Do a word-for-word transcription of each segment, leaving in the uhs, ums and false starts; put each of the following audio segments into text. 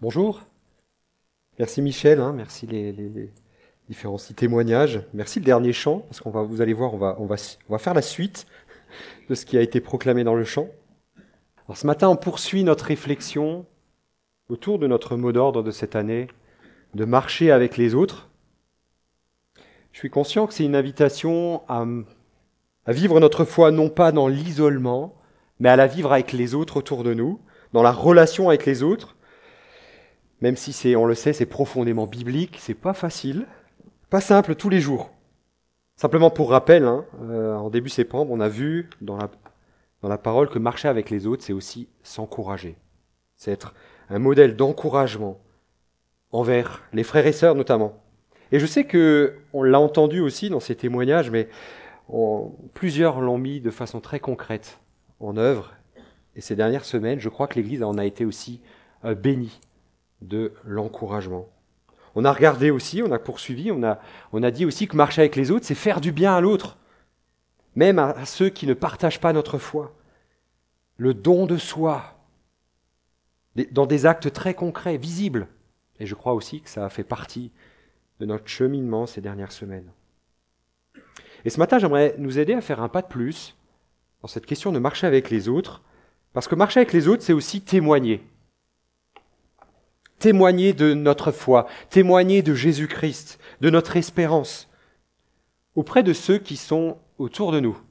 Bonjour, merci Michel, hein, merci les, les- les différents petits témoignages, merci le dernier chant, parce qu'on va, vous allez voir, on va, on va, on va faire la suite de ce qui a été proclamé dans le chant. Alors ce matin, on poursuit notre réflexion autour de notre mot d'ordre de cette année, de marcher avec les autres. Je suis conscient que c'est une invitation à, à vivre notre foi non pas dans l'isolement, mais à la vivre avec les autres autour de nous, dans la relation avec les autres. Même si c'est, on le sait, c'est profondément biblique, c'est pas facile, pas simple tous les jours. Simplement pour rappel, hein, euh, en début septembre, on a vu dans la, dans la parole que marcher avec les autres, c'est aussi s'encourager. C'est être un modèle d'encouragement envers les frères et sœurs notamment. Et je sais que on l'a entendu aussi dans ces témoignages, mais on, plusieurs l'ont mis de façon très concrète en œuvre. Et ces dernières semaines, je crois que l'Église en a été aussi euh, bénie de l'encouragement. On a regardé aussi, on a poursuivi, on a, on a dit aussi que marcher avec les autres, c'est faire du bien à l'autre, même à, à ceux qui ne partagent pas notre foi. Le don de soi, des, dans des actes très concrets, visibles. Et je crois aussi que ça a fait partie de notre cheminement ces dernières semaines. Et ce matin, j'aimerais nous aider à faire un pas de plus dans cette question de marcher avec les autres, parce que marcher avec les autres, c'est aussi témoigner. Témoigner de notre foi, témoigner de Jésus-Christ, de notre espérance, auprès de ceux qui sont autour de nous.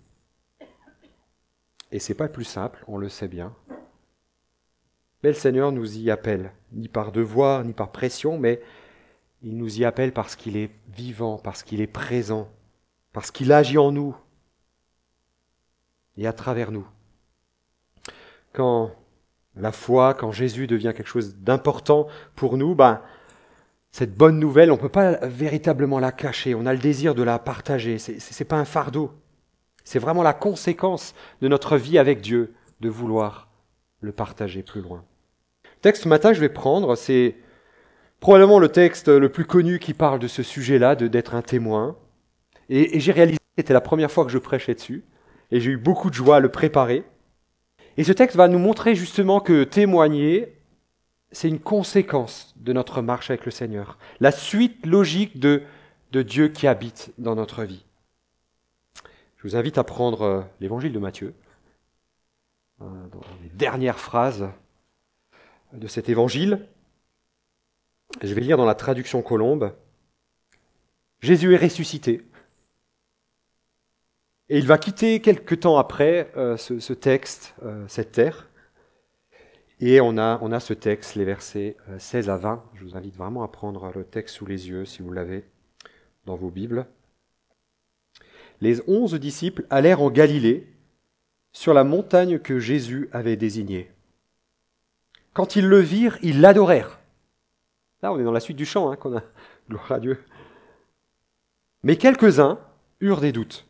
Et c'est pas le plus simple, on le sait bien. Mais le Seigneur nous y appelle, ni par devoir, ni par pression, mais il nous y appelle parce qu'il est vivant, parce qu'il est présent, parce qu'il agit en nous et à travers nous. Quand la foi, quand Jésus devient quelque chose d'important pour nous, ben, cette bonne nouvelle, on ne peut pas véritablement la cacher, on a le désir de la partager, ce n'est pas un fardeau. C'est vraiment la conséquence de notre vie avec Dieu, de vouloir le partager plus loin. Le texte ce matin que je vais prendre, c'est probablement le texte le plus connu qui parle de ce sujet-là, de, d'être un témoin. Et, et j'ai réalisé que c'était la première fois que je prêchais dessus, et j'ai eu beaucoup de joie à le préparer. Et ce texte va nous montrer justement que témoigner, c'est une conséquence de notre marche avec le Seigneur, la suite logique de, de Dieu qui habite dans notre vie. Je vous invite à prendre l'évangile de Matthieu, dans les dernières phrases de cet évangile. Je vais lire dans la traduction Colombe. Jésus est ressuscité. Et il va quitter quelque temps après euh, ce, ce texte, euh, cette terre. Et on a, on a ce texte, les versets seize à vingt. Je vous invite vraiment à prendre le texte sous les yeux, si vous l'avez, dans vos Bibles. Les onze disciples allèrent en Galilée, sur la montagne que Jésus avait désignée. Quand ils le virent, ils l'adorèrent. Là, on est dans la suite du chant, hein, qu'on a. Gloire à Dieu. Mais quelques-uns eurent des doutes.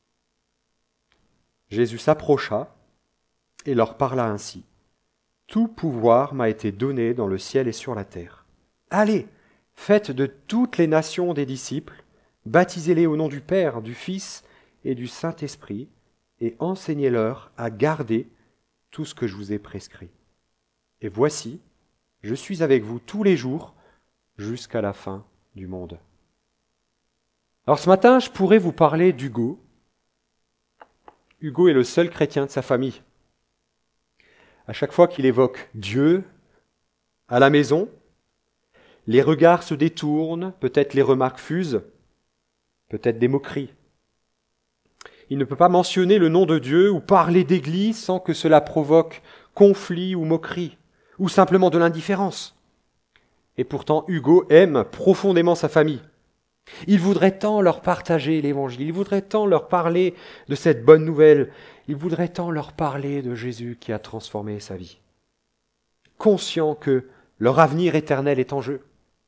Jésus s'approcha et leur parla ainsi. « Tout pouvoir m'a été donné dans le ciel et sur la terre. Allez, faites de toutes les nations des disciples, baptisez-les au nom du Père, du Fils et du Saint-Esprit, et enseignez-leur à garder tout ce que je vous ai prescrit. Et voici, je suis avec vous tous les jours jusqu'à la fin du monde. » Alors ce matin, je pourrais vous parler d'Hugo. Hugo est le seul chrétien de sa famille. À chaque fois qu'il évoque Dieu à la maison, les regards se détournent, peut-être les remarques fusent, peut-être des moqueries. Il ne peut pas mentionner le nom de Dieu ou parler d'église sans que cela provoque conflit ou moquerie, ou simplement de l'indifférence. Et pourtant, Hugo aime profondément sa famille. Il voudrait tant leur partager l'évangile, il voudrait tant leur parler de cette bonne nouvelle, il voudrait tant leur parler de Jésus qui a transformé sa vie. Conscient que leur avenir éternel est en jeu.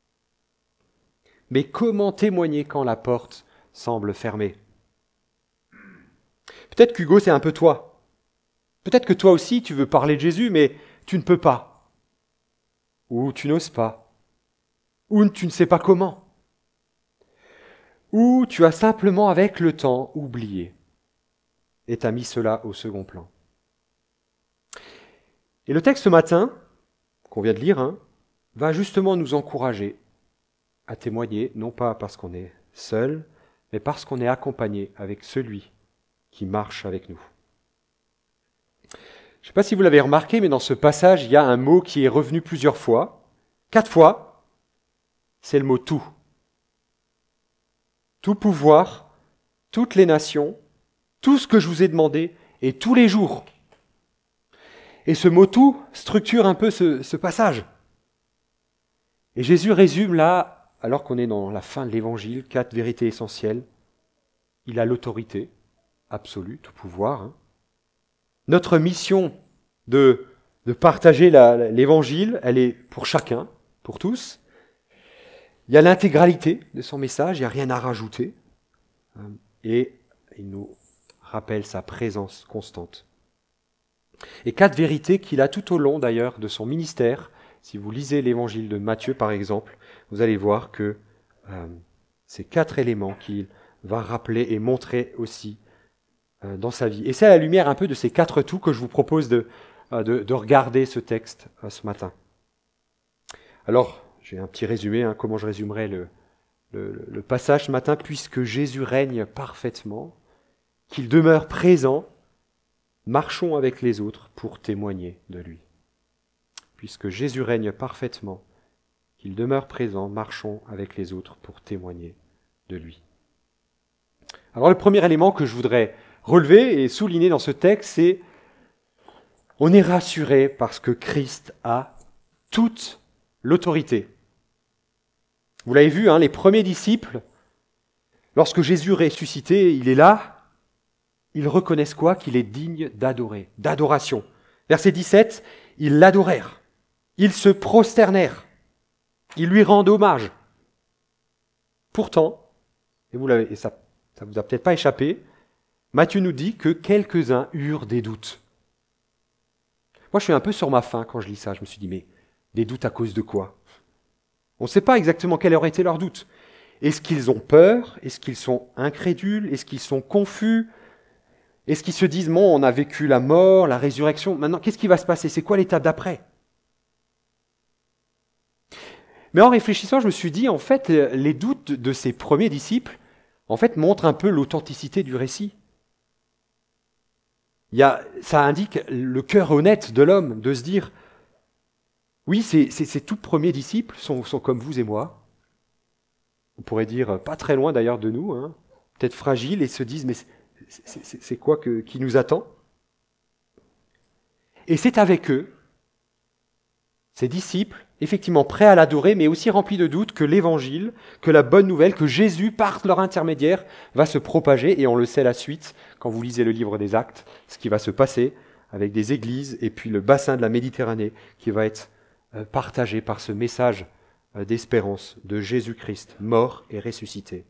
Mais comment témoigner quand la porte semble fermée ? Peut-être qu'Hugo, c'est un peu toi. Peut-être que toi aussi, tu veux parler de Jésus, mais tu ne peux pas. Ou tu n'oses pas. Ou tu ne sais pas comment. Ou tu as simplement, avec le temps, oublié et t'as mis cela au second plan. Et le texte ce matin, qu'on vient de lire, hein, va justement nous encourager à témoigner, non pas parce qu'on est seul, mais parce qu'on est accompagné avec celui qui marche avec nous. Je ne sais pas si vous l'avez remarqué, mais dans ce passage, il y a un mot qui est revenu plusieurs fois. Quatre fois, c'est le mot « tout ». Tout pouvoir, toutes les nations, tout ce que je vous ai demandé, et tous les jours. Et ce mot « tout » structure un peu ce, ce passage. Et Jésus résume là, alors qu'on est dans la fin de l'Évangile, quatre vérités essentielles. Il a l'autorité absolue, tout pouvoir. Hein. Notre mission de, de partager la, l'Évangile, elle est pour chacun, pour tous. Il y a l'intégralité de son message, il n'y a rien à rajouter. Et il nous rappelle sa présence constante. Et quatre vérités qu'il a tout au long d'ailleurs de son ministère. Si vous lisez l'Évangile de Matthieu par exemple, vous allez voir que euh, ces quatre éléments qu'il va rappeler et montrer aussi euh, dans sa vie. Et c'est à la lumière un peu de ces quatre tout que je vous propose de, euh, de, de regarder ce texte euh, ce matin. Alors, j'ai un petit résumé, hein, comment je résumerai le, le, le passage ce matin. Puisque Jésus règne parfaitement, qu'il demeure présent, marchons avec les autres pour témoigner de lui. Puisque Jésus règne parfaitement, qu'il demeure présent, marchons avec les autres pour témoigner de lui. Alors le premier élément que je voudrais relever et souligner dans ce texte, c'est on est rassuré parce que Christ a toute l'autorité. Vous l'avez vu, hein, les premiers disciples, lorsque Jésus ressuscité, il est là, ils reconnaissent quoi ? Qu'il est digne d'adorer, d'adoration. Verset dix-sept, ils l'adorèrent, ils se prosternèrent, ils lui rendent hommage. Pourtant, et, vous l'avez, et ça ne vous a peut-être pas échappé, Matthieu nous dit que quelques-uns eurent des doutes. Moi, je suis un peu sur ma faim quand je lis ça. Je me suis dit, mais des doutes à cause de quoi ? On ne sait pas exactement quels auraient été leurs doutes. Est-ce qu'ils ont peur ? Est-ce qu'ils sont incrédules ? Est-ce qu'ils sont confus ? Est-ce qu'ils se disent, bon, on a vécu la mort, la résurrection, maintenant, qu'est-ce qui va se passer ? C'est quoi l'étape d'après ? Mais en réfléchissant, je me suis dit, en fait, les doutes de ces premiers disciples, en fait, montrent un peu l'authenticité du récit. Il y a, ça indique le cœur honnête de l'homme, de se dire, oui, ces, ces, ces tout premiers disciples sont, sont comme vous et moi. On pourrait dire, pas très loin d'ailleurs de nous, hein, peut-être fragiles, et se disent, mais c'est, c'est, c'est, c'est quoi que, qui nous attend ? Et c'est avec eux, ces disciples, effectivement prêts à l'adorer, mais aussi remplis de doutes, que l'évangile, que la bonne nouvelle, que Jésus, par leur intermédiaire, va se propager, et on le sait la suite, quand vous lisez le livre des Actes, ce qui va se passer avec des églises, et puis le bassin de la Méditerranée, qui va être partagé par ce message d'espérance de Jésus-Christ, mort et ressuscité.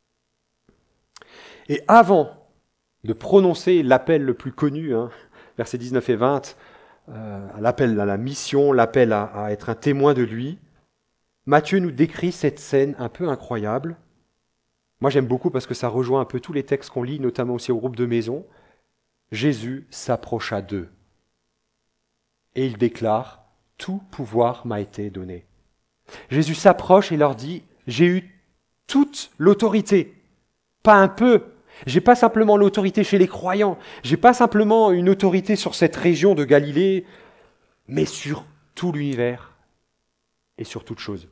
Et avant de prononcer l'appel le plus connu, hein, versets dix-neuf et vingt, euh, l'appel à la mission, l'appel à, à être un témoin de lui, Matthieu nous décrit cette scène un peu incroyable. Moi j'aime beaucoup parce que ça rejoint un peu tous les textes qu'on lit, notamment aussi au groupe de maison. Jésus s'approcha d'eux et il déclare « Tout pouvoir m'a été donné ». Jésus s'approche et leur dit « J'ai eu toute l'autorité ». Pas un peu. J'ai pas simplement l'autorité chez les croyants. J'ai pas simplement une autorité sur cette région de Galilée, mais sur tout l'univers et sur toute chose.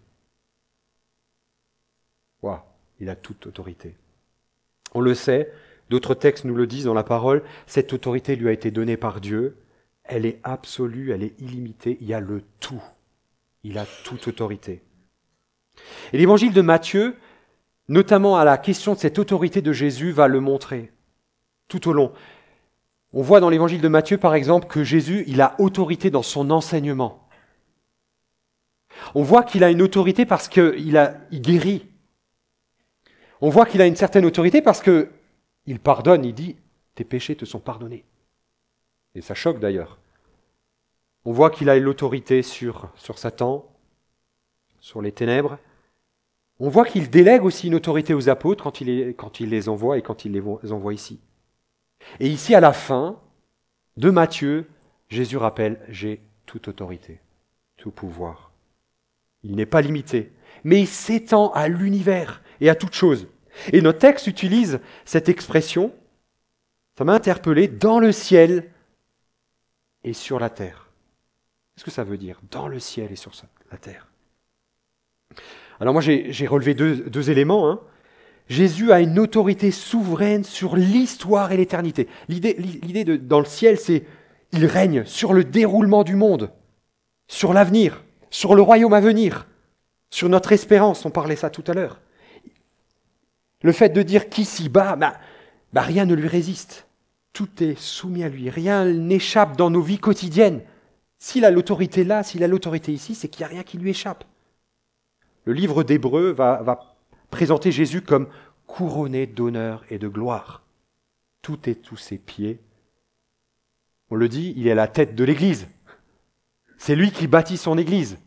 Waouh, il a toute autorité. On le sait, d'autres textes nous le disent dans la parole, cette autorité lui a été donnée par Dieu. Elle est absolue, elle est illimitée, il y a le tout. Il a toute autorité. Et l'évangile de Matthieu, notamment à la question de cette autorité de Jésus, va le montrer tout au long. On voit dans l'évangile de Matthieu, par exemple, que Jésus, il a autorité dans son enseignement. On voit qu'il a une autorité parce qu'il a, il guérit. On voit qu'il a une certaine autorité parce qu'il pardonne, il dit « tes péchés te sont pardonnés ». Et ça choque d'ailleurs. On voit qu'il a l'autorité sur, sur Satan, sur les ténèbres. On voit qu'il délègue aussi une autorité aux apôtres quand il, est, quand il les envoie et quand il les envoie ici. Et ici, à la fin de Matthieu, Jésus rappelle « J'ai toute autorité, tout pouvoir. Il n'est pas limité, mais il s'étend à l'univers et à toute chose. Et notre texte utilise cette expression, ça m'a interpellé, dans le ciel et sur la terre. Qu'est-ce que ça veut dire, dans le ciel et sur la terre? Alors moi j'ai, j'ai relevé deux, deux éléments. Hein. Jésus a une autorité souveraine sur l'histoire et l'éternité. L'idée, l'idée de, dans le ciel, c'est il règne sur le déroulement du monde, sur l'avenir, sur le royaume à venir, sur notre espérance, on parlait ça tout à l'heure. Le fait de dire qu'ici-bas, bah, bah rien ne lui résiste. Tout est soumis à lui, rien n'échappe dans nos vies quotidiennes. S'il a l'autorité là, s'il a l'autorité ici, c'est qu'il n'y a rien qui lui échappe. Le livre d'Hébreux va, va présenter Jésus comme couronné d'honneur et de gloire. Tout est sous ses pieds. On le dit, il est la tête de l'Église. C'est lui qui bâtit son Église.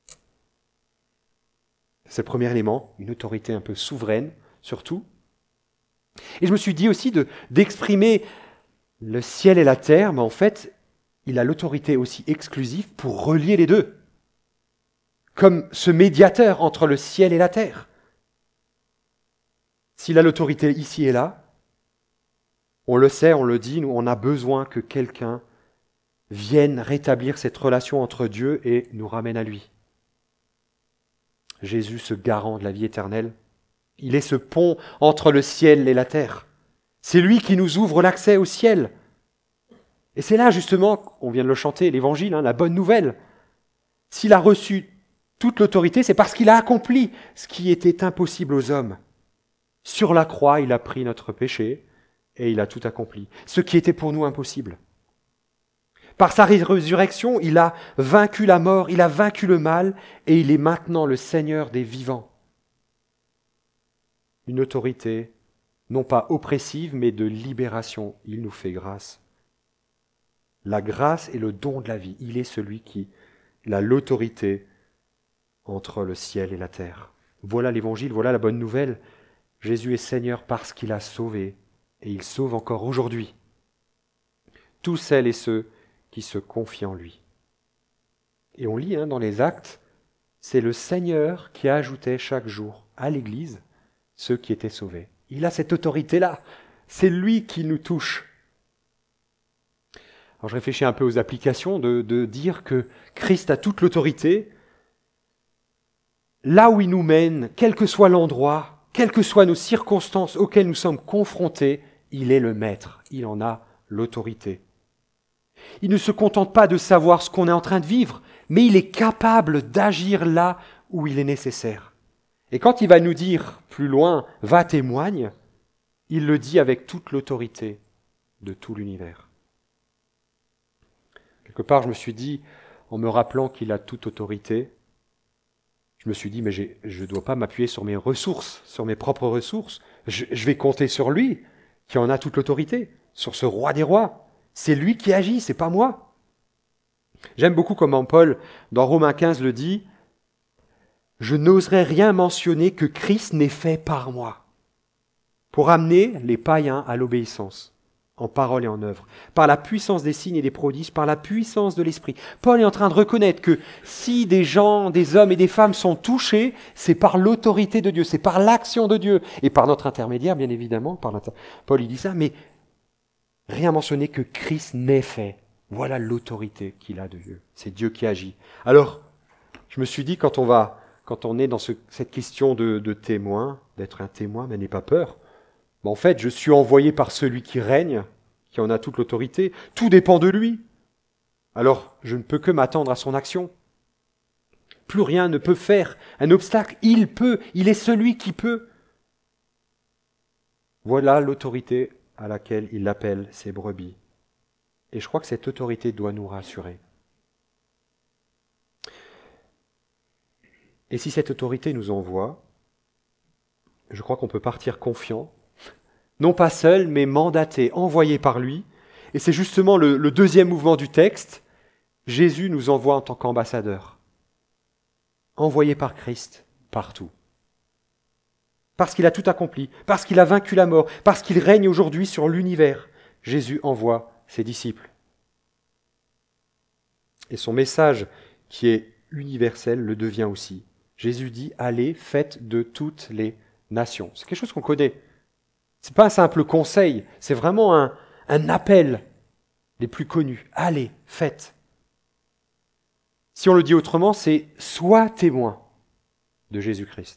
C'est le premier élément, une autorité un peu souveraine, surtout. Et je me suis dit aussi de, d'exprimer le ciel et la terre, mais en fait, il a l'autorité aussi exclusive pour relier les deux, comme ce médiateur entre le ciel et la terre. S'il a l'autorité ici et là, on le sait, on le dit, nous, on a besoin que quelqu'un vienne rétablir cette relation entre Dieu et nous ramène à lui. Jésus, ce garant de la vie éternelle, il est ce pont entre le ciel et la terre. C'est lui qui nous ouvre l'accès au ciel. Et c'est là, justement, on vient de le chanter, l'évangile, hein, la bonne nouvelle. S'il a reçu toute l'autorité, c'est parce qu'il a accompli ce qui était impossible aux hommes. Sur la croix, il a pris notre péché et il a tout accompli. Ce qui était pour nous impossible. Par sa résurrection, il a vaincu la mort, il a vaincu le mal et il est maintenant le Seigneur des vivants. Une autorité, non pas oppressive, mais de libération. Il nous fait grâce. La grâce est le don de la vie. Il est celui qui a l'autorité entre le ciel et la terre. Voilà l'évangile, voilà la bonne nouvelle. Jésus est Seigneur parce qu'il a sauvé et il sauve encore aujourd'hui tous celles et ceux qui se confient en lui. Et on lit hein, dans les Actes, c'est le Seigneur qui ajoutait chaque jour à l'Église ceux qui étaient sauvés. Il a cette autorité-là. C'est lui qui nous touche. Alors je réfléchis un peu aux applications de, de dire que Christ a toute l'autorité. Là où il nous mène, quel que soit l'endroit, quelles que soient nos circonstances auxquelles nous sommes confrontés, il est le maître. Il en a l'autorité. Il ne se contente pas de savoir ce qu'on est en train de vivre, mais il est capable d'agir là où il est nécessaire. Et quand il va nous dire plus loin, va témoigne, il le dit avec toute l'autorité de tout l'univers. Quelque part, je me suis dit, en me rappelant qu'il a toute autorité, je me suis dit, mais j'ai, je ne dois pas m'appuyer sur mes ressources, sur mes propres ressources. Je, je vais compter sur lui, qui en a toute l'autorité, sur ce roi des rois. C'est lui qui agit, c'est pas moi. J'aime beaucoup comment Paul, dans Romains quinze, le dit, « Je n'oserais rien mentionner que Christ n'ait fait par moi, pour amener les païens à l'obéissance, en parole et en œuvre, par la puissance des signes et des prodiges, par la puissance de l'Esprit. » Paul est en train de reconnaître que si des gens, des hommes et des femmes sont touchés, c'est par l'autorité de Dieu, c'est par l'action de Dieu, et par notre intermédiaire, bien évidemment. Par l'inter... Paul il dit ça, mais rien mentionner que Christ n'ait fait. Voilà l'autorité qu'il a de Dieu. C'est Dieu qui agit. Alors, je me suis dit, quand on va, quand on est dans ce, cette question de, de témoin, d'être un témoin, mais n'aie pas peur. Mais en fait, je suis envoyé par celui qui règne, qui en a toute l'autorité. Tout dépend de lui. Alors, je ne peux que m'attendre à son action. Plus rien ne peut faire un obstacle. Il peut. Il est celui qui peut. Voilà l'autorité à laquelle il appelle ses brebis. Et je crois que cette autorité doit nous rassurer. Et si cette autorité nous envoie, je crois qu'on peut partir confiant, non pas seul, mais mandaté, envoyé par lui. Et c'est justement le, le deuxième mouvement du texte. Jésus nous envoie en tant qu'ambassadeur, envoyé par Christ partout. Parce qu'il a tout accompli, parce qu'il a vaincu la mort, parce qu'il règne aujourd'hui sur l'univers, Jésus envoie ses disciples. Et son message, qui est universel, le devient aussi. Jésus dit, allez, faites de toutes les nations. C'est quelque chose qu'on connaît. Ce n'est pas un simple conseil, c'est vraiment un, un appel des plus connus. Allez, faites. Si on le dit autrement, c'est sois témoin de Jésus-Christ.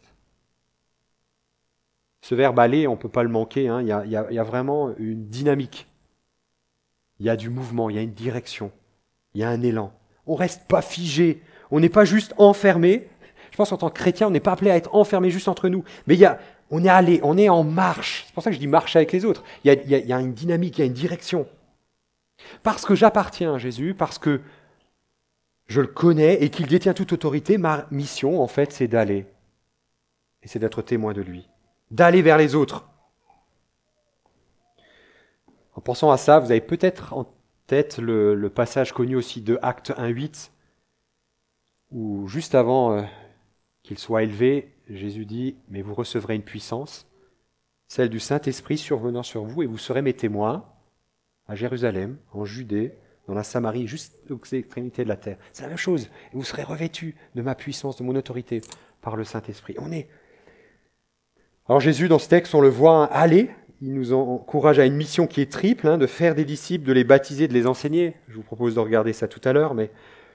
Ce verbe aller, on ne peut pas le manquer, hein. il, y a, il, y a, il y a vraiment une dynamique. Il y a du mouvement, il y a une direction, il y a un élan. On ne reste pas figé, on n'est pas juste enfermé. Je pense qu'en tant que chrétien, on n'est pas appelé à être enfermé juste entre nous. Mais il y a, on est allé, on est en marche. C'est pour ça que je dis marche avec les autres. Il y a, il y a, il y a une dynamique, il y a une direction. Parce que j'appartiens à Jésus, parce que je le connais et qu'il détient toute autorité, ma mission, en fait, c'est d'aller. Et c'est d'être témoin de lui. D'aller vers les autres. En pensant à ça, vous avez peut-être en tête le, le passage connu aussi de Actes un huit, où juste avant euh, qu'il soit élevé, Jésus dit « Mais vous recevrez une puissance, celle du Saint-Esprit survenant sur vous, et vous serez mes témoins à Jérusalem, en Judée, dans la Samarie, juste aux extrémités de la terre. » C'est la même chose. Et vous serez revêtus de ma puissance, de mon autorité par le Saint-Esprit. On est. Alors Jésus, dans ce texte, on le voit aller. Il nous encourage à une mission qui est triple, hein, de faire des disciples, de les baptiser, de les enseigner. Je vous propose de regarder ça tout à l'heure, mais,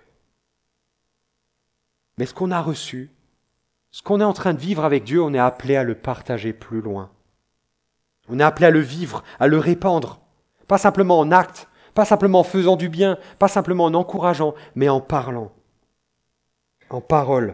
mais ce qu'on a reçu, ce qu'on est en train de vivre avec Dieu, on est appelé à le partager plus loin. On est appelé à le vivre, à le répandre. Pas simplement en actes, pas simplement en faisant du bien, pas simplement en encourageant, mais en parlant, en parole.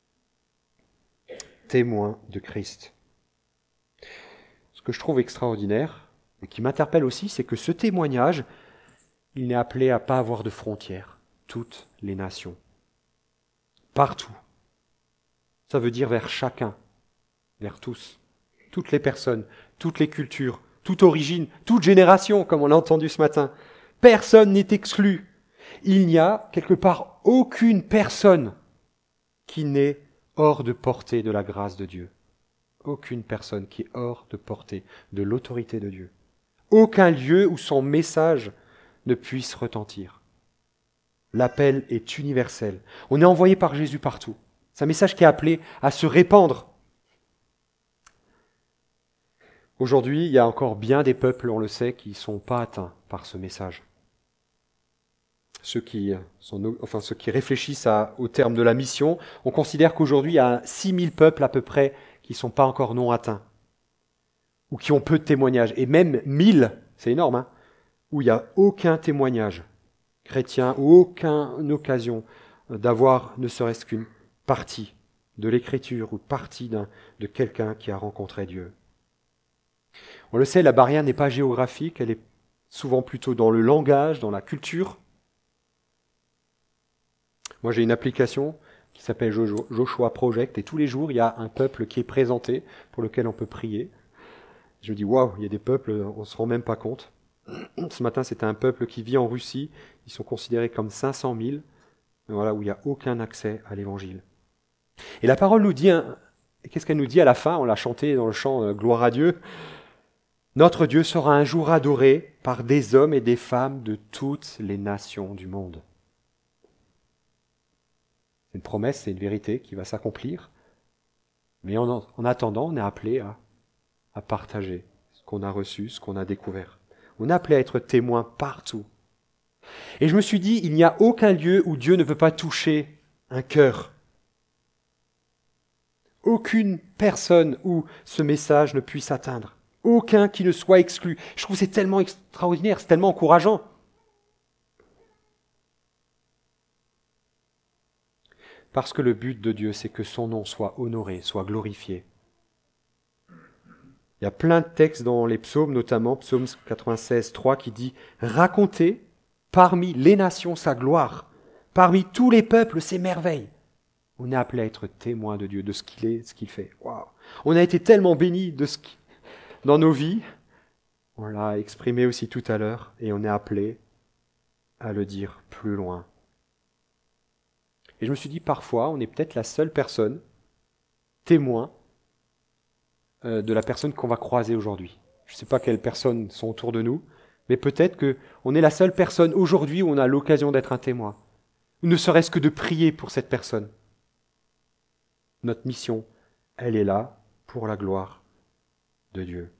Témoin de Christ. Ce que je trouve extraordinaire, et qui m'interpelle aussi, c'est que ce témoignage, il n'est appelé à pas avoir de frontières. Toutes les nations. Partout. Ça veut dire vers chacun, vers tous. Toutes les personnes, toutes les cultures, toute origine, toute génération, comme on l'a entendu ce matin. Personne n'est exclu. Il n'y a quelque part aucune personne qui n'est hors de portée de la grâce de Dieu. Aucune personne qui est hors de portée de l'autorité de Dieu. Aucun lieu où son message ne puisse retentir. L'appel est universel. On est envoyé par Jésus partout. C'est un message qui est appelé à se répandre. Aujourd'hui, il y a encore bien des peuples, on le sait, qui ne sont pas atteints par ce message. Ceux qui, sont, enfin, ceux qui réfléchissent à, au terme de la mission, on considère qu'aujourd'hui, il y a six mille peuples à peu près qui ne sont pas encore non atteints, ou qui ont peu de témoignages, et même mille, c'est énorme, hein, où il n'y a aucun témoignage chrétien, ou aucune occasion d'avoir ne serait-ce qu'une partie de l'écriture, ou partie d'un, de quelqu'un qui a rencontré Dieu. On le sait, la barrière n'est pas géographique, elle est souvent plutôt dans le langage, dans la culture. Moi, j'ai une application qui s'appelle Joshua Project, et tous les jours, il y a un peuple qui est présenté, pour lequel on peut prier. Je me dis, waouh, il y a des peuples, on ne se rend même pas compte. Ce matin, c'était un peuple qui vit en Russie, ils sont considérés comme cinq cent mille, voilà, où il n'y a aucun accès à l'évangile. Et la parole nous dit, hein, qu'est-ce qu'elle nous dit à la fin? On l'a chanté dans le chant euh, Gloire à Dieu. Notre Dieu sera un jour adoré par des hommes et des femmes de toutes les nations du monde. C'est une promesse, c'est une vérité qui va s'accomplir. Mais en, en attendant, on est appelé à, à partager ce qu'on a reçu, ce qu'on a découvert. On est appelé à être témoin partout. Et je me suis dit, il n'y a aucun lieu où Dieu ne veut pas toucher un cœur. Aucune personne où ce message ne puisse atteindre. Aucun qui ne soit exclu. Je trouve que c'est tellement extraordinaire, c'est tellement encourageant. Parce que le but de Dieu, c'est que son nom soit honoré, soit glorifié. Il y a plein de textes dans les psaumes, notamment psaume quatre-vingt-seize, trois, qui dit « Racontez parmi les nations sa gloire, parmi tous les peuples ses merveilles. » On est appelé à être témoin de Dieu, de ce qu'il est, de ce qu'il fait. Waouh. On a été tellement bénis de ce qui... dans nos vies, on l'a exprimé aussi tout à l'heure, et on est appelé à le dire plus loin. Et je me suis dit, parfois, on est peut-être la seule personne, témoin, euh, de la personne qu'on va croiser aujourd'hui. Je ne sais pas quelles personnes sont autour de nous, mais peut-être qu'on est la seule personne aujourd'hui où on a l'occasion d'être un témoin. Ou ne serait-ce que de prier pour cette personne. Notre mission, elle est là pour la gloire de Dieu.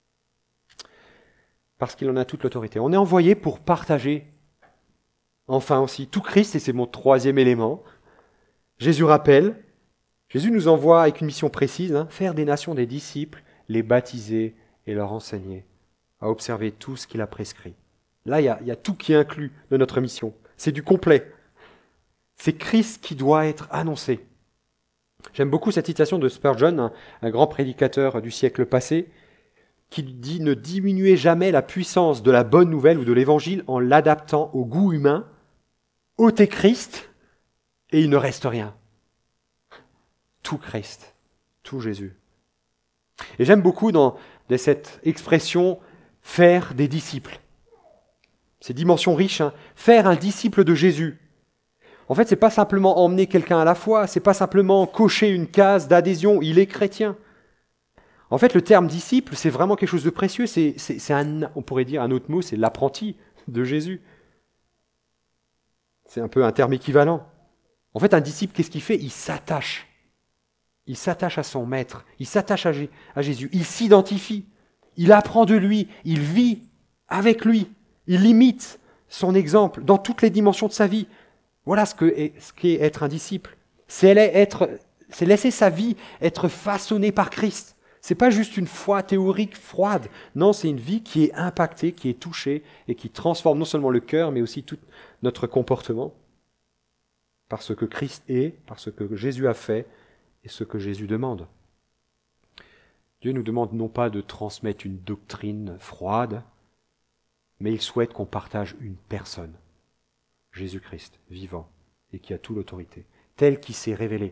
Parce qu'il en a toute l'autorité. On est envoyé pour partager, enfin aussi, tout Christ, et c'est mon troisième élément. Jésus rappelle, Jésus nous envoie avec une mission précise, hein, faire des nations des disciples, les baptiser et leur enseigner à observer tout ce qu'il a prescrit. Là, il y a, il y a tout qui est inclus de notre mission. C'est du complet. C'est Christ qui doit être annoncé. J'aime beaucoup cette citation de Spurgeon, un, un grand prédicateur du siècle passé, qui dit « Ne diminuez jamais la puissance de la bonne nouvelle ou de l'évangile en l'adaptant au goût humain. Ôtez Christ et il ne reste rien. » Tout Christ, tout Jésus. Et j'aime beaucoup dans, dans cette expression « faire des disciples ». Ces dimensions riches, hein, faire un disciple de Jésus. En fait, c'est pas simplement emmener quelqu'un à la foi, c'est pas simplement cocher une case d'adhésion, il est chrétien. En fait, le terme disciple, c'est vraiment quelque chose de précieux, c'est, c'est, c'est un, on pourrait dire un autre mot, c'est l'apprenti de Jésus. C'est un peu un terme équivalent. En fait, un disciple, qu'est-ce qu'il fait ? Il s'attache. Il s'attache à son maître, il s'attache à, J- à Jésus, il s'identifie, il apprend de lui, il vit avec lui, il imite son exemple dans toutes les dimensions de sa vie. Voilà ce, que est, ce qu'est être un disciple. C'est, être, c'est laisser sa vie être façonnée par Christ. C'est pas juste une foi théorique froide. Non, c'est une vie qui est impactée, qui est touchée et qui transforme non seulement le cœur, mais aussi tout notre comportement. Par ce que Christ est, par ce que Jésus a fait et ce que Jésus demande. Dieu nous demande non pas de transmettre une doctrine froide, mais il souhaite qu'on partage une personne. Jésus-Christ, vivant, et qui a toute l'autorité, tel qu'il s'est révélé.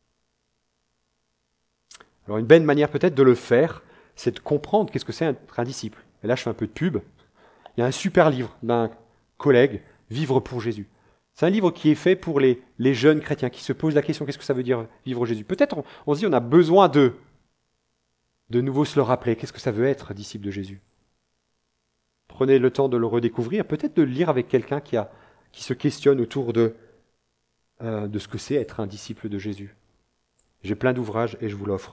Alors une belle manière peut-être de le faire, c'est de comprendre qu'est-ce que c'est être un disciple. Et là je fais un peu de pub. Il y a un super livre d'un collègue, Vivre pour Jésus. C'est un livre qui est fait pour les, les jeunes chrétiens, qui se posent la question, qu'est-ce que ça veut dire vivre Jésus ? Peut-être on, on se dit on a besoin de, de nouveau se le rappeler, qu'est-ce que ça veut être disciple de Jésus ? Prenez le temps de le redécouvrir, peut-être de le lire avec quelqu'un qui a qui se questionne autour de, euh, de ce que c'est être un disciple de Jésus. J'ai plein d'ouvrages et je vous l'offre.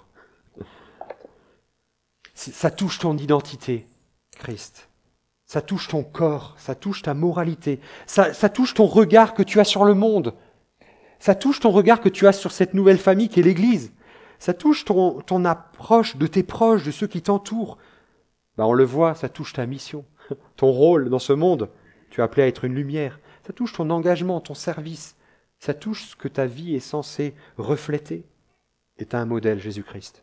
Ça touche ton identité, Christ. Ça touche ton corps, ça touche ta moralité, ça, ça touche ton regard que tu as sur le monde. Ça touche ton regard que tu as sur cette nouvelle famille qui est l'Église. Ça touche ton, ton approche de tes proches, de ceux qui t'entourent. Ben on le voit, ça touche ta mission, ton rôle dans ce monde. Tu es appelé à être une lumière. Ça touche ton engagement, ton service. Ça touche ce que ta vie est censée refléter. Et tu as un modèle, Jésus-Christ.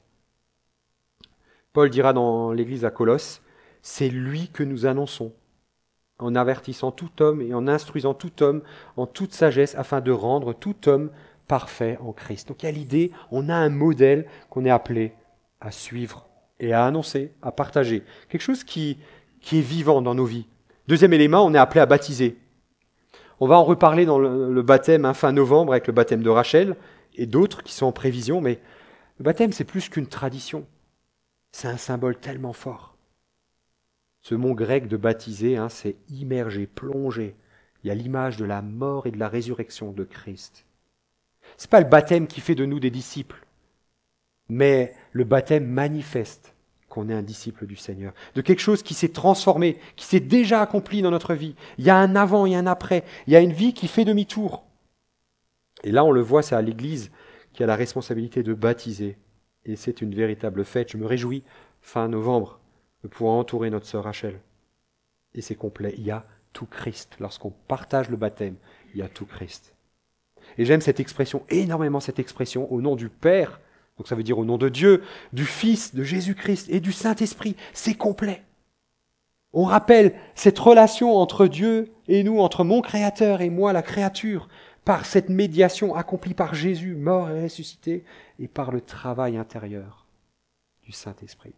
Paul dira dans l'église à Colosse, « C'est lui que nous annonçons, en avertissant tout homme et en instruisant tout homme en toute sagesse, afin de rendre tout homme parfait en Christ. » Donc il y a l'idée, on a un modèle qu'on est appelé à suivre et à annoncer, à partager. Quelque chose qui, qui est vivant dans nos vies. Deuxième élément, on est appelé à baptiser. On va en reparler dans le, le baptême hein, fin novembre avec le baptême de Rachel et d'autres qui sont en prévision, mais le baptême c'est plus qu'une tradition. C'est un symbole tellement fort. Ce mot grec de baptiser, hein, c'est immerger, plonger. Il y a l'image de la mort et de la résurrection de Christ. C'est pas le baptême qui fait de nous des disciples, mais le baptême manifeste qu'on est un disciple du Seigneur, de quelque chose qui s'est transformé, qui s'est déjà accompli dans notre vie. Il y a un avant et un après, il y a une vie qui fait demi-tour. Et là, on le voit, c'est à l'Église qui a la responsabilité de baptiser. Et c'est une véritable fête. Je me réjouis, fin novembre, de pouvoir entourer notre sœur Rachel. Et c'est complet, il y a tout Christ. Lorsqu'on partage le baptême, il y a tout Christ. Et j'aime cette expression, énormément cette expression, au nom du Père. Donc ça veut dire au nom de Dieu, du Fils, de Jésus-Christ et du Saint-Esprit. C'est complet. On rappelle cette relation entre Dieu et nous, entre mon Créateur et moi, la créature, par cette médiation accomplie par Jésus, mort et ressuscité, et par le travail intérieur du Saint-Esprit.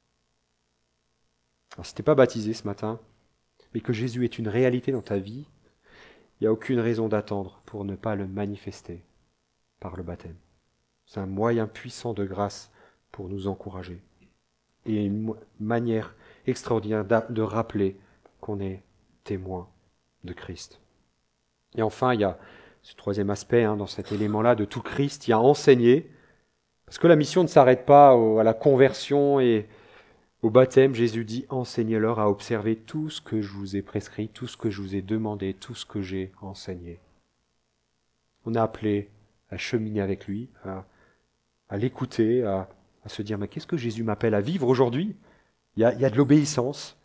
Alors si tu n'es pas baptisé ce matin, mais que Jésus est une réalité dans ta vie, il n'y a aucune raison d'attendre pour ne pas le manifester par le baptême. C'est un moyen puissant de grâce pour nous encourager. Et une manière extraordinaire de rappeler qu'on est témoin de Christ. Et enfin, il y a ce troisième aspect hein, dans cet élément-là de tout Christ, il y a enseigner. Parce que la mission ne s'arrête pas au- à la conversion et au baptême. Jésus dit « Enseignez-leur à observer tout ce que je vous ai prescrit, tout ce que je vous ai demandé, tout ce que j'ai enseigné. » On est appelé à cheminer avec lui, à, à l'écouter, à, à se dire « Mais qu'est-ce que Jésus m'appelle à vivre aujourd'hui ?» Il y a, il y a de l'obéissance.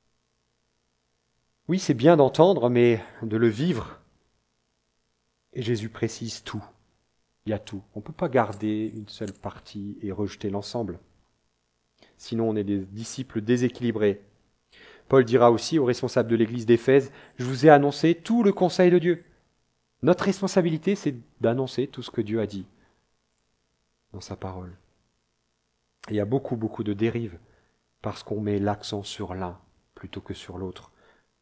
Oui, c'est bien d'entendre, mais de le vivre. Et Jésus précise tout. Il y a tout. On ne peut pas garder une seule partie et rejeter l'ensemble. Sinon, on est des disciples déséquilibrés. Paul dira aussi aux responsables de l'église d'Éphèse, « Je vous ai annoncé tout le conseil de Dieu. » Notre responsabilité, c'est d'annoncer tout ce que Dieu a dit dans sa parole. Et il y a beaucoup, beaucoup de dérives parce qu'on met l'accent sur l'un plutôt que sur l'autre.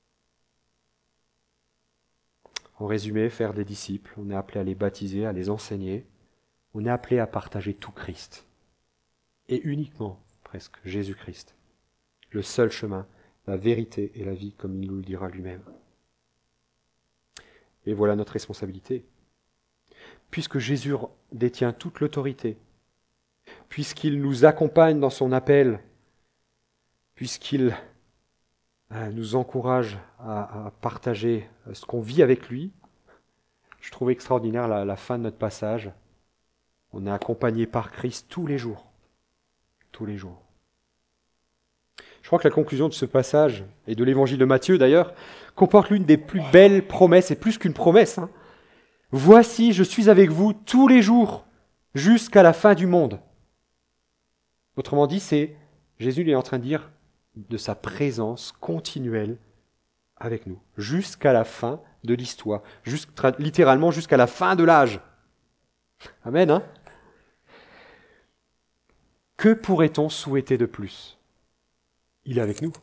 En résumé, faire des disciples, on est appelé à les baptiser, à les enseigner. On est appelé à partager tout Christ. Et uniquement, presque, Jésus-Christ. Le seul chemin, la vérité et la vie, comme il nous le dira lui-même. Et voilà notre responsabilité. Puisque Jésus détient toute l'autorité, puisqu'il nous accompagne dans son appel, puisqu'il nous encourage à, à partager ce qu'on vit avec lui, je trouve extraordinaire la, la fin de notre passage. On est accompagné par Christ tous les jours. Tous les jours. Je crois que la conclusion de ce passage, et de l'évangile de Matthieu d'ailleurs, comporte l'une des plus belles promesses, et plus qu'une promesse. Hein. Voici, je suis avec vous tous les jours, jusqu'à la fin du monde. Autrement dit, c'est Jésus est en train de dire de sa présence continuelle avec nous, jusqu'à la fin de l'histoire, jusqu'à, littéralement jusqu'à la fin de l'âge. Amen. Hein? Que pourrait-on souhaiter de plus ? Il est avec nous.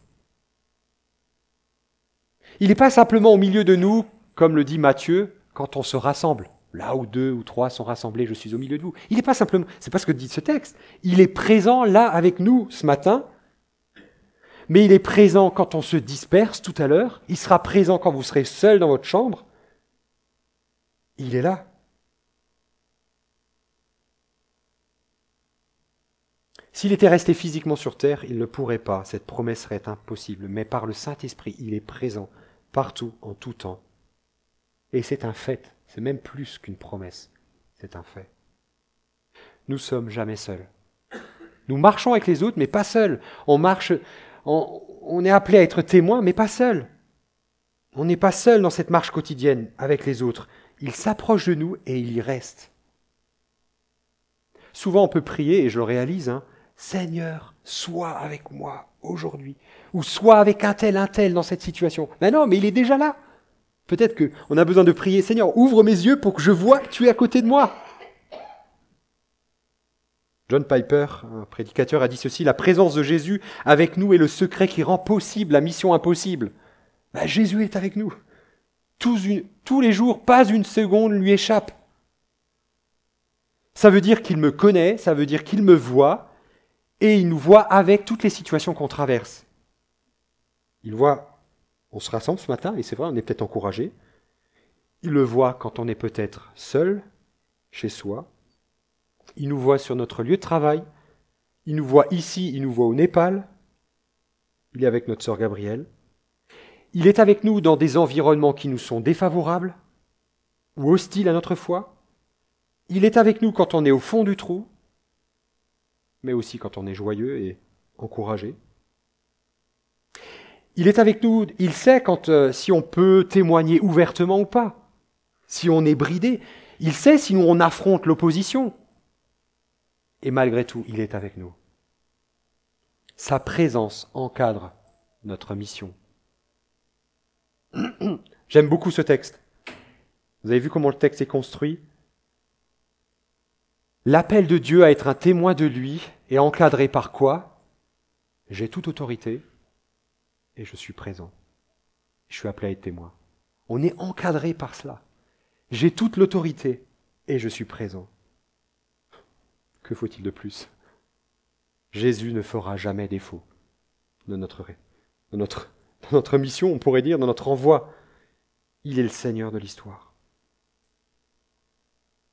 Il n'est pas simplement au milieu de nous, comme le dit Matthieu, quand on se rassemble. Là où deux ou trois sont rassemblés, je suis au milieu de vous. Il n'est pas simplement, c'est pas ce que dit ce texte. Il est présent là avec nous ce matin, mais il est présent quand on se disperse tout à l'heure. Il sera présent quand vous serez seul dans votre chambre. Il est là. S'il était resté physiquement sur terre, il ne pourrait pas. Cette promesse serait impossible. Mais par le Saint-Esprit, il est présent partout, en tout temps. Et c'est un fait. C'est même plus qu'une promesse. C'est un fait. Nous sommes jamais seuls. Nous marchons avec les autres, mais pas seuls. On marche, on, on est appelé à être témoins, mais pas seuls. On n'est pas seul dans cette marche quotidienne avec les autres. Il s'approche de nous et il y reste. Souvent, on peut prier, et je le réalise, hein, Seigneur, sois avec moi aujourd'hui, ou sois avec un tel, un tel dans cette situation. Mais non, mais il est déjà là. Peut-être qu'on a besoin de prier, Seigneur, ouvre mes yeux pour que je vois que tu es à côté de moi. John Piper, un prédicateur, a dit ceci, la présence de Jésus avec nous est le secret qui rend possible la mission impossible. Ben, Jésus est avec nous. Tous, une, tous les jours, pas une seconde lui échappe. Ça veut dire qu'il me connaît, ça veut dire qu'il me voit, et il nous voit avec toutes les situations qu'on traverse. Il voit, on se rassemble ce matin, et c'est vrai, on est peut-être encouragé. Il le voit quand on est peut-être seul, chez soi. Il nous voit sur notre lieu de travail. Il nous voit ici, il nous voit au Népal. Il est avec notre sœur Gabrielle. Il est avec nous dans des environnements qui nous sont défavorables ou hostiles à notre foi. Il est avec nous quand on est au fond du trou, mais aussi quand on est joyeux et encouragé. Il est avec nous, il sait quand euh, si on peut témoigner ouvertement ou pas, si on est bridé. Il sait si nous on affronte l'opposition. Et malgré tout, il est avec nous. Sa présence encadre notre mission. J'aime beaucoup ce texte. Vous avez vu comment le texte est construit ? L'appel de Dieu à être un témoin de lui est encadré par quoi ? J'ai toute autorité et je suis présent. Je suis appelé à être témoin. On est encadré par cela. J'ai toute l'autorité et je suis présent. Que faut-il de plus ? Jésus ne fera jamais défaut de notre, de notre, de notre mission, on pourrait dire, de notre envoi. Il est le Seigneur de l'histoire.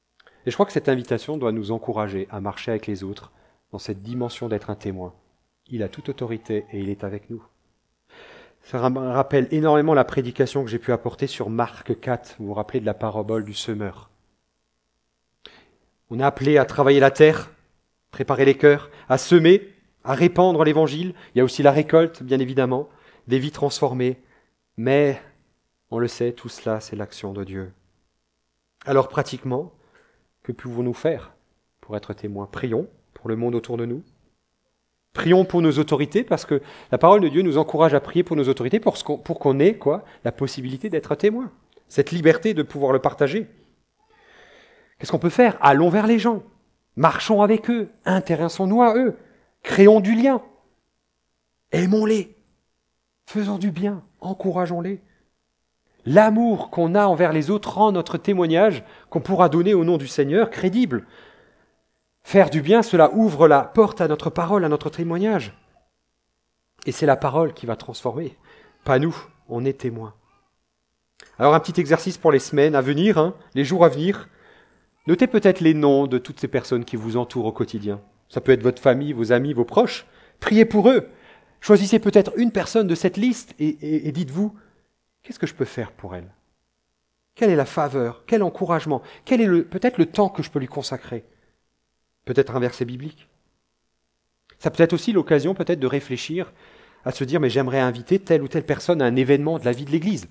Et je crois que cette invitation doit nous encourager à marcher avec les autres dans cette dimension d'être un témoin. Il a toute autorité et il est avec nous. Ça rappelle énormément la prédication que j'ai pu apporter sur Marc quatre. Vous vous rappelez de la parabole du semeur. On est appelé à travailler la terre, préparer les cœurs, à semer, à répandre l'évangile. Il y a aussi la récolte, bien évidemment, des vies transformées. Mais, on le sait, tout cela, c'est l'action de Dieu. Alors, pratiquement, que pouvons-nous faire pour être témoins? Prions pour le monde autour de nous. Prions pour nos autorités, parce que la parole de Dieu nous encourage à prier pour nos autorités pour, qu'on, pour qu'on ait quoi, la possibilité d'être témoins, cette liberté de pouvoir le partager. Qu'est-ce qu'on peut faire? Allons vers les gens, marchons avec eux, intéressons-nous à eux, créons du lien, aimons-les, faisons du bien, encourageons-les. L'amour qu'on a envers les autres rend notre témoignage, qu'on pourra donner au nom du Seigneur, crédible. Faire du bien, cela ouvre la porte à notre parole, à notre témoignage. Et c'est la parole qui va transformer. Pas nous, on est témoins. Alors un petit exercice pour les semaines à venir, hein, les jours à venir. Notez peut-être les noms de toutes ces personnes qui vous entourent au quotidien. Ça peut être votre famille, vos amis, vos proches. Priez pour eux. Choisissez peut-être une personne de cette liste et, et, et dites-vous, qu'est-ce que je peux faire pour elle? Quelle est la faveur? Quel encouragement? Quel est le, peut-être le temps que je peux lui consacrer? Peut-être un verset biblique. Ça peut être aussi l'occasion peut-être de réfléchir à se dire, mais j'aimerais inviter telle ou telle personne à un événement de la vie de l'Église.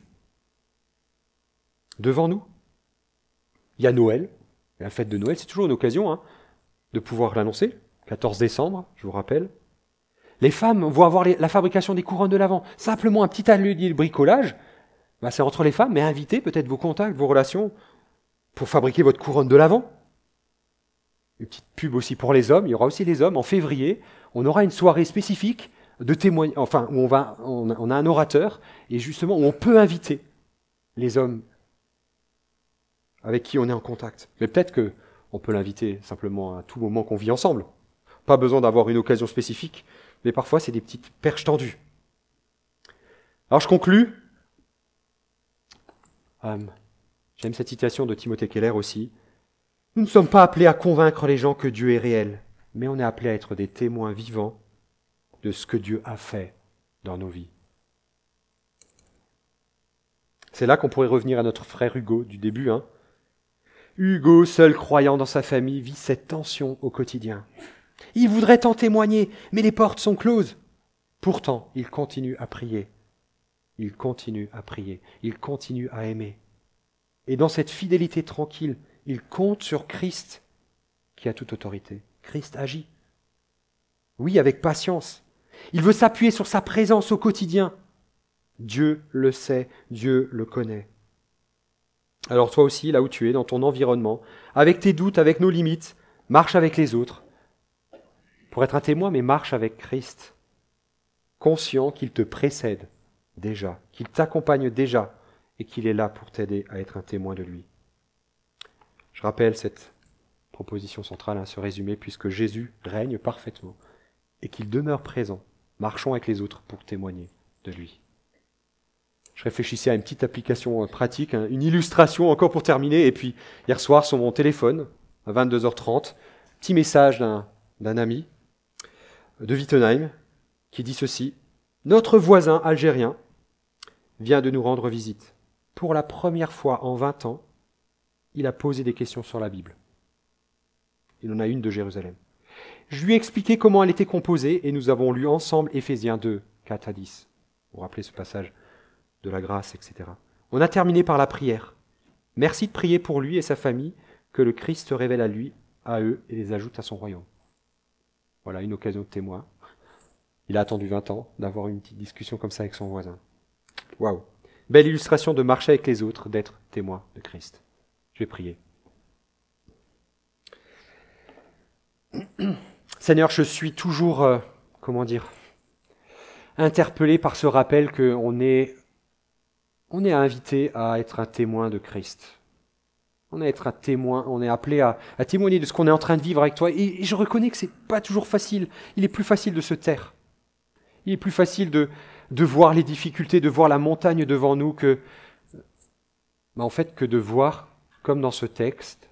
Devant nous. Il y a Noël. La fête de Noël, c'est toujours une occasion hein, de pouvoir l'annoncer. quatorze décembre, je vous rappelle. Les femmes vont avoir les, la fabrication des couronnes de l'Avent. Simplement un petit atelier de bricolage. Ben, c'est entre les femmes, mais invitez peut-être vos contacts, vos relations, pour fabriquer votre couronne de l'Avent. Une petite pub aussi pour les hommes. Il y aura aussi les hommes. En février, on aura une soirée spécifique de témoignage, enfin, où on, va, on, a, on a un orateur, et justement, où on peut inviter les hommes avec qui on est en contact. Mais peut-être qu'on peut l'inviter simplement à tout moment qu'on vit ensemble. Pas besoin d'avoir une occasion spécifique, mais parfois, c'est des petites perches tendues. Alors, je conclus. Euh, j'aime cette citation de Timothée Keller aussi. Nous ne sommes pas appelés à convaincre les gens que Dieu est réel, mais on est appelés à être des témoins vivants de ce que Dieu a fait dans nos vies. C'est là qu'on pourrait revenir à notre frère Hugo du début. Hein. Hugo, seul croyant dans sa famille, vit cette tension au quotidien. Il voudrait en témoigner, mais les portes sont closes. Pourtant, il continue à prier. Il continue à prier. Il continue à aimer. Et dans cette fidélité tranquille, il compte sur Christ qui a toute autorité. Christ agit. Oui, avec patience. Il veut s'appuyer sur sa présence au quotidien. Dieu le sait, Dieu le connaît. Alors toi aussi, là où tu es, dans ton environnement, avec tes doutes, avec nos limites, marche avec les autres. Pour être un témoin, mais marche avec Christ. Conscient qu'il te précède déjà, qu'il t'accompagne déjà et qu'il est là pour t'aider à être un témoin de lui. Je rappelle cette proposition centrale, hein, ce résumé, puisque Jésus règne parfaitement et qu'il demeure présent. Marchons avec les autres pour témoigner de lui. Je réfléchissais à une petite application pratique, hein, une illustration encore pour terminer, et puis hier soir sur mon téléphone, à vingt-deux heures trente, petit message d'un, d'un ami de Wittenheim qui dit ceci. Notre voisin algérien vient de nous rendre visite. Pour la première fois en vingt ans, il a posé des questions sur la Bible. Il en a une de Jérusalem. Je lui ai expliqué comment elle était composée et nous avons lu ensemble Éphésiens deux, quatre à dix. Vous vous rappelez ce passage de la grâce, et cetera. On a terminé par la prière. Merci de prier pour lui et sa famille, que le Christ se révèle à lui, à eux et les ajoute à son royaume. Voilà une occasion de témoin. Il a attendu vingt ans d'avoir une petite discussion comme ça avec son voisin. Waouh! Belle illustration de marcher avec les autres, d'être témoin de Christ. Je vais prier. Seigneur, je suis toujours, euh, comment dire, interpellé par ce rappel qu'on est, on est invité à être un témoin de Christ. On est, être un témoin, on est appelé à, à témoigner de ce qu'on est en train de vivre avec toi. Et, et je reconnais que c'est pas toujours facile. Il est plus facile de se taire. Il est plus facile de, de voir les difficultés, de voir la montagne devant nous que, bah en fait, que de voir, comme dans ce texte,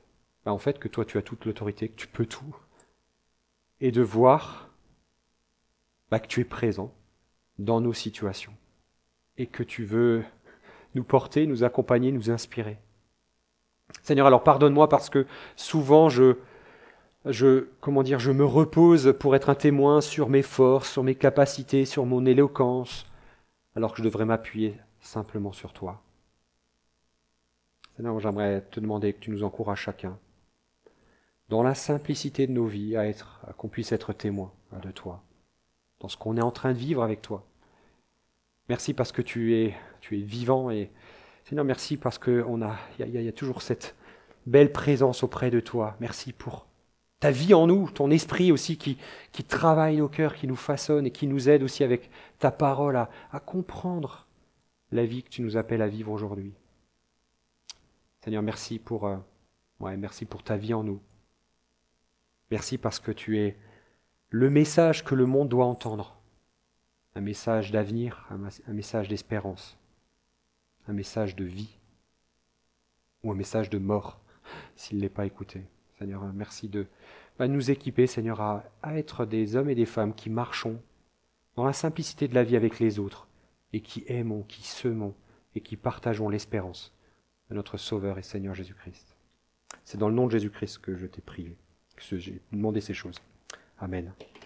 bah, en fait que toi tu as toute l'autorité, que tu peux tout, et de voir bah, que tu es présent dans nos situations, et que tu veux nous porter, nous accompagner, nous inspirer. Seigneur, alors pardonne-moi parce que souvent je, je, comment dire, je me repose pour être un témoin sur mes forces, sur mes capacités, sur mon éloquence, alors que je devrais m'appuyer simplement sur toi. Seigneur, j'aimerais te demander que tu nous encourages chacun, dans la simplicité de nos vies, à être, à qu'on puisse être témoin de toi, dans ce qu'on est en train de vivre avec toi. Merci parce que tu es, tu es vivant et Seigneur, merci parce qu'il y, y, y a toujours cette belle présence auprès de toi. Merci pour ta vie en nous, ton esprit aussi qui, qui travaille nos cœurs, qui nous façonne et qui nous aide aussi avec ta parole à, à comprendre la vie que tu nous appelles à vivre aujourd'hui. Seigneur, merci pour, euh, ouais, merci pour ta vie en nous. Merci parce que tu es le message que le monde doit entendre. Un message d'avenir, un, un message d'espérance, un message de vie ou un message de mort s'il ne l'est pas écouté. Seigneur, merci de bah, nous équiper, Seigneur, à, à être des hommes et des femmes qui marchons dans la simplicité de la vie avec les autres et qui aimons, qui semons et qui partageons l'espérance de notre Sauveur et Seigneur Jésus-Christ. C'est dans le nom de Jésus-Christ que je t'ai prié, que j'ai demandé ces choses. Amen.